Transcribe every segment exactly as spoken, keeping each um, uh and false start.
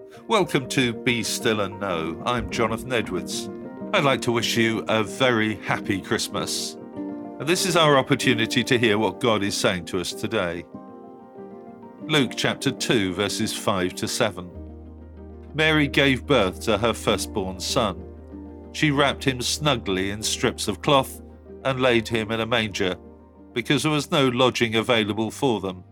Welcome to Be Still and Know. I'm Jonathan Edwards. I'd like to wish you a very happy Christmas. And this is our opportunity to hear what God is saying to us today. Luke chapter two, verses five to seven. Mary gave birth to her firstborn son. She wrapped him snugly in strips of cloth and laid him in a manger, because there was no lodging available for them.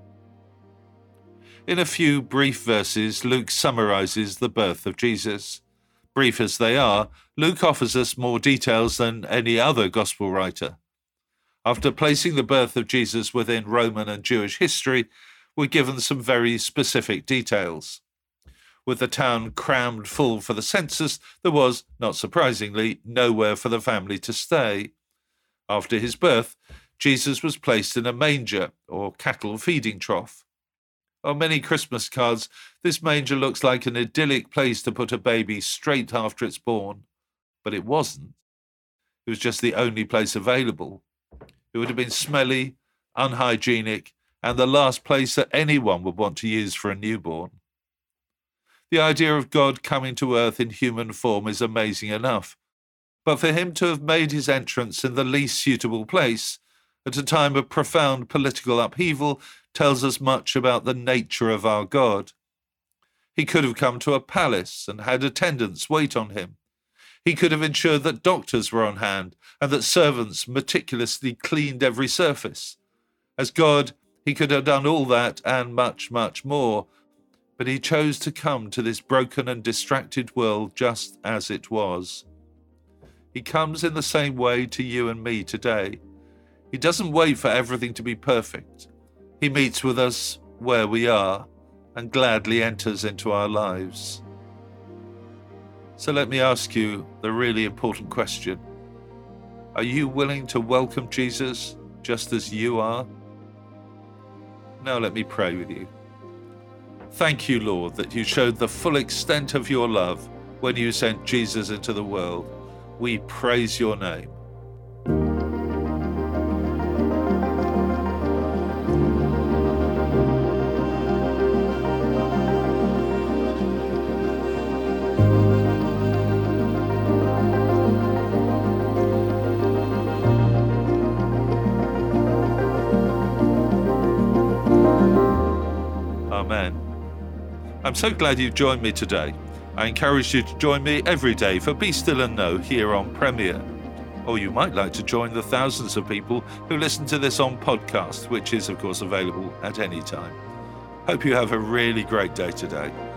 In a few brief verses, Luke summarizes the birth of Jesus. Brief as they are, Luke offers us more details than any other gospel writer. After placing the birth of Jesus within Roman and Jewish history, we're given some very specific details. With the town crammed full for the census, there was, not surprisingly, nowhere for the family to stay. After his birth, Jesus was placed in a manger, or cattle feeding trough. On many Christmas cards, this manger looks like an idyllic place to put a baby straight after it's born. But it wasn't. It was just the only place available. It would have been smelly, unhygienic, and the last place that anyone would want to use for a newborn. The idea of God coming to earth in human form is amazing enough. But for him to have made his entrance in the least suitable place, at a time of profound political upheaval, tells us much about the nature of our God. He could have come to a palace and had attendants wait on him. He could have ensured that doctors were on hand and that servants meticulously cleaned every surface. As God, he could have done all that and much, much more, but he chose to come to this broken and distracted world just as it was. He comes in the same way to you and me today. He doesn't wait for everything to be perfect. He meets with us where we are and gladly enters into our lives. So let me ask you the really important question. Are you willing to welcome Jesus just as you are? Now let me pray with you. Thank you, Lord, that you showed the full extent of your love when you sent Jesus into the world. We praise your name. Amen. I'm so glad you've joined me today. I encourage you to join me every day for Be Still and Know here on Premier. Or you might like to join the thousands of people who listen to this on podcast, which is of course available at any time. Hope you have a really great day today.